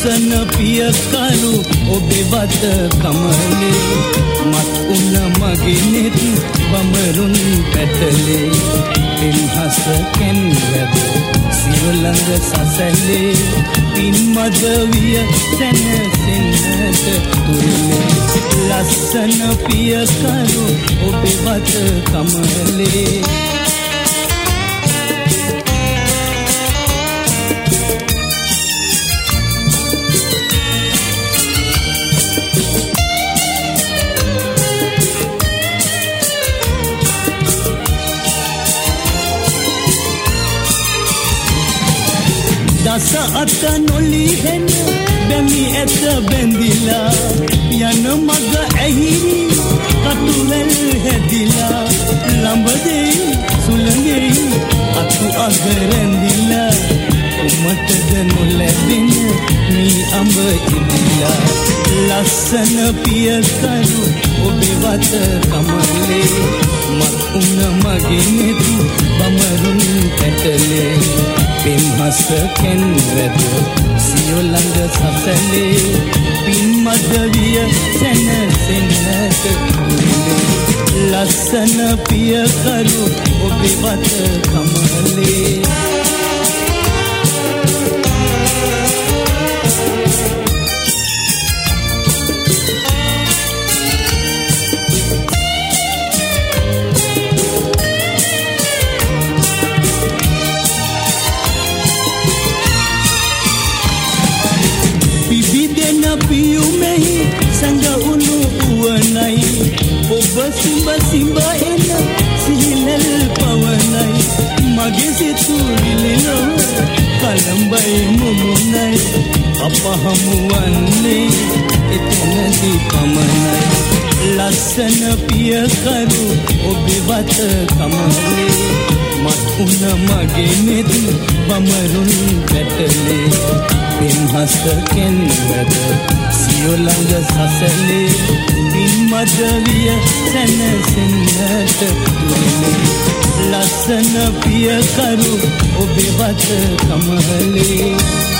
ලස්සන පියකරු ඔබේ වත කමලේ මත් උන මගේ නෙත් බමරුන් පැටලේ පින්හස කෙන්වැද සිවලඟ සසලේ පින් මද විය සැනසෙන්නට තුරුලේ ලස්සන පියකරු ඔබේ වත කමලේ දස අත නොලිහෙන බැමි ඇත බැඳිලා යන මග ඇහිරි කටුවැල් හැදිලා ළඹදේ සුළඟේ අතු අගරැඳිලා උමතද නොලැබෙන මී අඹ ඉදිලා ලස්සන පියකරු ඔබේ වත කමලේ මත් උන මගේ නෙත් බමරුන් පැටලේ පින්හස කෙන්වැද සියොලඟ සසලේ පින් මද විය සැනසෙන්නට තුරුලේ ලස්සන පියකරු ඔබේ වත කමලේ පියුමෙහි සංග උණු උවනයි ඔබ සිඹ සිඹ එන සිහිනල් පවනයි මගේ සිතුවිලිලෝ කලම්බයි මුමුණයි අප හමුවන්නේ එතනදී පමණයි ලස්සන පියකරු ඔබේ වත කමලේ මත් උන මගේ නෙත් බමරුන් පැටලේ පින්හස කෙන්වැද සියොලඟ සසලේ පින් මද විය සැනසෙන්නට තුරුලේ ලස්සන පියකරු ඔබේ වත කමලේ